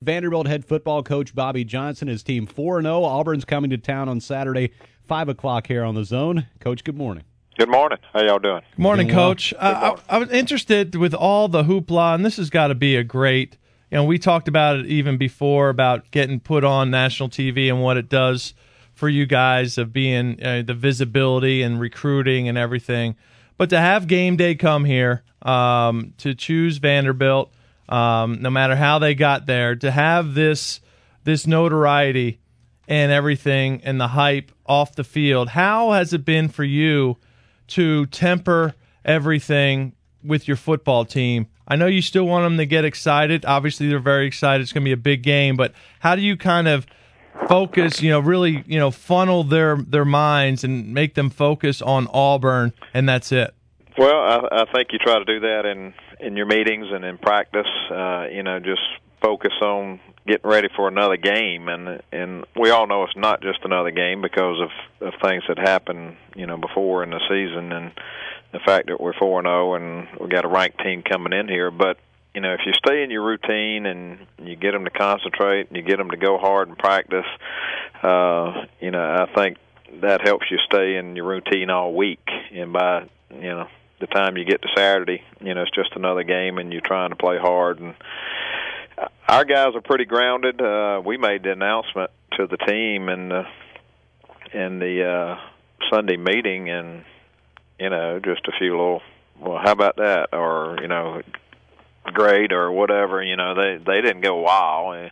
Vanderbilt head football coach Bobby Johnson, his team 4-0. Auburn's coming to town on Saturday, 5 o'clock here on The Zone. Coach, good morning. Good morning. How y'all doing? Good morning, Coach. Well. I was interested with all the hoopla, and this has got to be a great, we talked about it even before about getting put on national TV and what it does for you guys of being the visibility and recruiting and everything. But to have game day come here, to choose Vanderbilt, no matter how they got there, to have this notoriety and everything and the hype off the field, how has it been for you to temper everything with your football team? I know you still want them to get excited. Obviously, they're very excited. It's going to be a big game. But how do you kind of focus, really, funnel their minds and make them focus on Auburn, and that's it? Well, I think you try to do that in your meetings and in practice, just focus on getting ready for another game. And we all know it's not just another game because of things that happened, before in the season and the fact that we're 4-0 and we got a ranked team coming in here. But, if you stay in your routine and you get them to concentrate and you get them to go hard in practice, I think that helps you stay in your routine all week. And by, the time you get to Saturday, it's just another game and you're trying to play hard. And our guys are pretty grounded. We made the announcement to the team in the Sunday meeting, and just a few little, well, how about that, or great or whatever. They didn't go wow.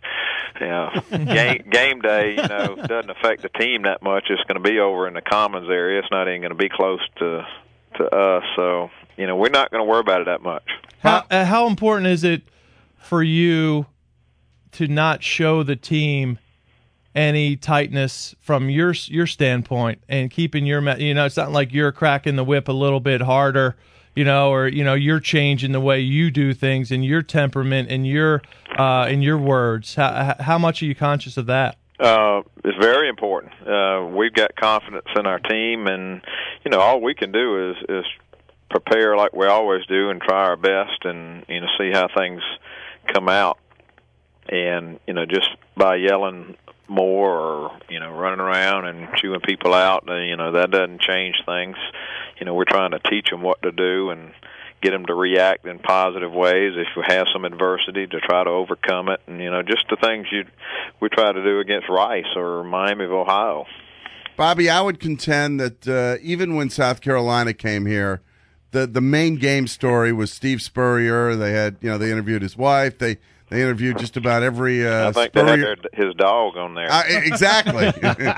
Game day, doesn't affect the team that much. It's going to be over in the Commons area. It's not even going to be close to us. So we're not going to worry about it that much. How important is it for you to not show the team any tightness from your standpoint and keeping your it's not like you're cracking the whip a little bit harder, or you're changing the way you do things and your temperament and your words. How much are you conscious of that? It's very important. We've got confidence in our team, and all we can do is prepare like we always do and try our best, and see how things come out. And just by yelling more or running around and chewing people out, that doesn't change things. We're trying to teach them what to do and get them to react in positive ways if we have some adversity, to try to overcome it. And just the things we try to do against Rice or Miami of Ohio. Bobby, I would contend that even when South Carolina came here, the main game story was Steve Spurrier. They had they interviewed his wife. They interviewed just about every. I think Spurrier. They had his dog on there. Exactly,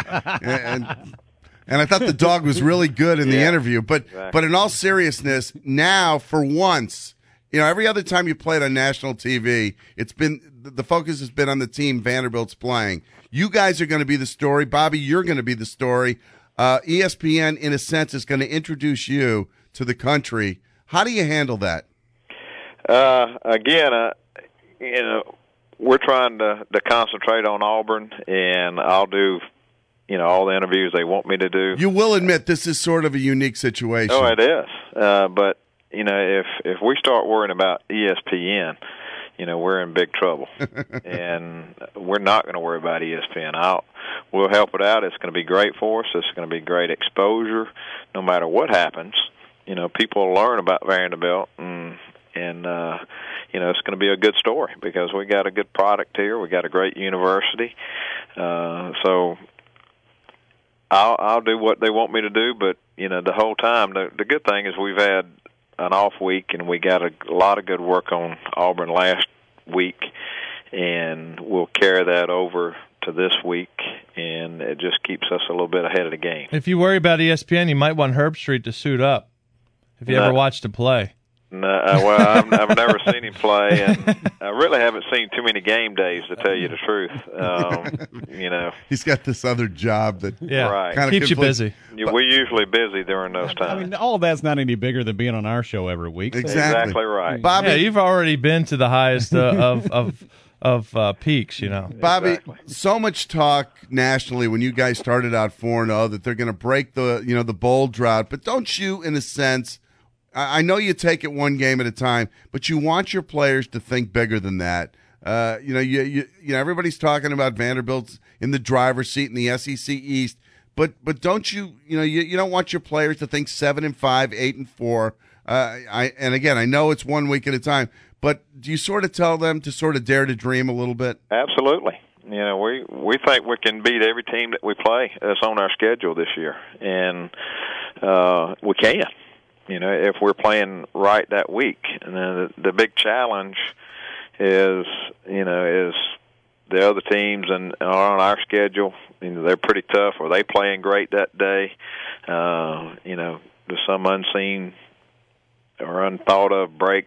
and I thought the dog was really good in the interview. But exactly. But in all seriousness, now for once, every other time you played on national TV, it's been the focus has been on the team Vanderbilt's playing. You guys are going to be the story, Bobby. You're going to be the story. ESPN, in a sense, is going to introduce you to the country. How do you handle that? Again, we're trying to concentrate on Auburn, and I'll do, all the interviews they want me to do. You will admit this is sort of a unique situation. Oh, it is. But, if we start worrying about ESPN, we're in big trouble. And we're not going to worry about ESPN. We'll help it out. It's going to be great for us. It's going to be great exposure no matter what happens. People will learn about Vanderbilt, and it's going to be a good story because we got a good product here. We got a great university. So I'll do what they want me to do, but the whole time the good thing is we've had an off week and we got a lot of good work on Auburn last week, and we'll carry that over to this week, and it just keeps us a little bit ahead of the game. If you worry about ESPN, you might want Herb Street to suit up. Have you ever watched him play? No, well, I've never seen him play, and I really haven't seen too many game days, to tell you the truth. He's got this other job that right. Keeps you busy. We're usually busy during those times. All of that's not any bigger than being on our show every week. Exactly right. Bobby, you've already been to the highest of peaks, Bobby, Exactly. So much talk nationally when you guys started out 4-0 that they're going to break the bowl drought, but don't you, in a sense, I know you take it one game at a time, but you want your players to think bigger than that. You know, everybody's talking about Vanderbilt in the driver's seat in the SEC East, but don't you don't want your players to think 7-5, 8-4. And again, I know it's 1 week at a time, but do you sort of tell them to sort of dare to dream a little bit? Absolutely. You know, we think we can beat every team that we play that's on our schedule this year, and we can. You know, if we're playing right that week. And then the big challenge is the other teams and are on our schedule. You know, they're pretty tough, or they playing great that day. There's some unseen or unthought of break.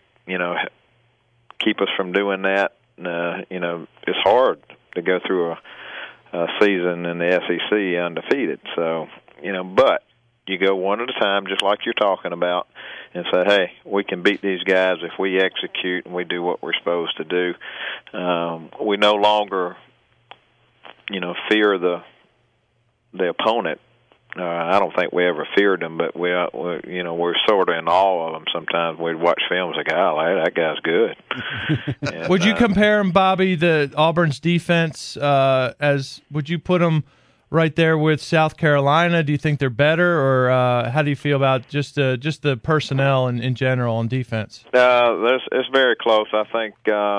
Keep us from doing that. It's hard to go through a season in the SEC undefeated. So, but you go one at a time, just like you're talking about, and say, hey, we can beat these guys if we execute and we do what we're supposed to do. We no longer, fear the opponent. I don't think we ever feared them, but we're sort of in awe of them. Sometimes we'd watch films like, oh, that guy's good. And, would you compare him, Bobby, the Auburn's defense, would you put them right there with South Carolina? Do you think they're better, or how do you feel about just the personnel in general on defense? It's very close. I think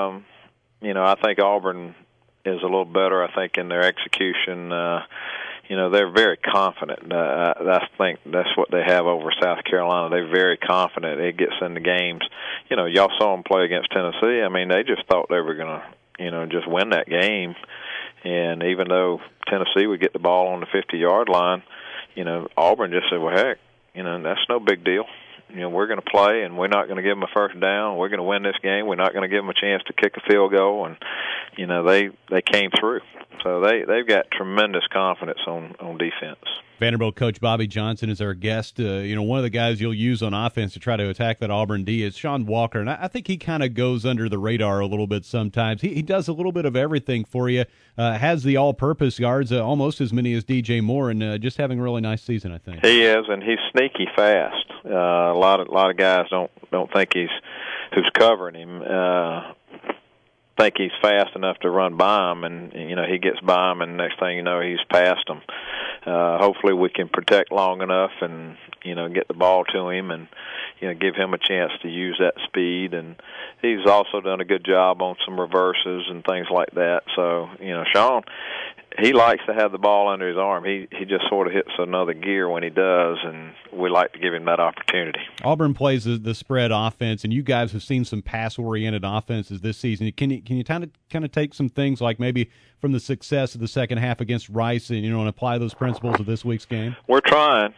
I think Auburn is a little better. I think in their execution. They're very confident. I think that's what they have over South Carolina. They're very confident. It gets into games. Y'all saw them play against Tennessee. I mean, they just thought they were going to, just win that game. And even though Tennessee would get the ball on the 50-yard line, Auburn just said, well, heck, that's no big deal. We're going to play, and we're not going to give them a first down. We're going to win this game. We're not going to give them a chance to kick a field goal. And, they came through. So they've got tremendous confidence on defense. Vanderbilt coach Bobby Johnson is our guest. One of the guys you'll use on offense to try to attack that Auburn D is Sean Walker, and I think he kind of goes under the radar a little bit sometimes. He does a little bit of everything for you, has the all-purpose yards, almost as many as DJ Moore, and just having a really nice season, I think. He is, and he's sneaky fast. A lot of guys don't think who's covering him. Think he's fast enough to run by him, and he gets by him, and next thing you know, he's past him. Hopefully we can protect long enough and get the ball to him and give him a chance to use that speed. And he's also done a good job on some reverses and things like that. So Sean, he likes to have the ball under his arm. He just sort of hits another gear when he does, and we like to give him that opportunity. Auburn plays the spread offense, and you guys have seen some pass-oriented offenses this season. Can you kind of take some things like maybe from the success of the second half against Rice and apply those principles to this week's game? We're trying.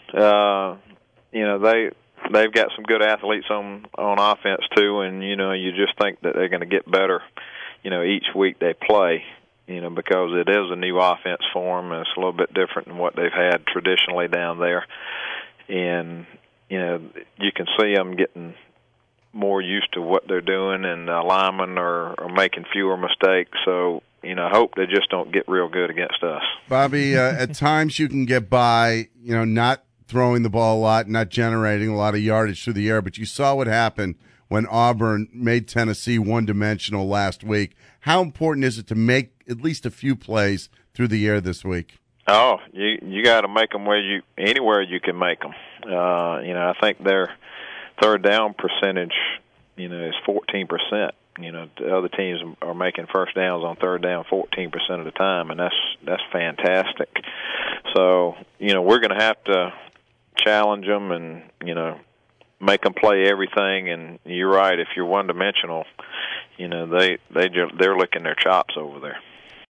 They've got some good athletes on offense too, and you just think that they're going to get better each week they play. Because it is a new offense for them, and it's a little bit different than what they've had traditionally down there. And, you can see them getting more used to what they're doing, and linemen are making fewer mistakes. So, I hope they just don't get real good against us. Bobby, at times you can get by, not throwing the ball a lot, not generating a lot of yardage through the air, but you saw what happened when Auburn made Tennessee one-dimensional last week. How important is it to make at least a few plays through the air this week? Oh, you got to make them anywhere you can make them. I think their third down percentage, is 14%. The other teams are making first downs on third down 14% of the time, and that's fantastic. So, we're going to have to challenge them and, make them play everything. And you're right, if you're one-dimensional, they're licking their chops over there.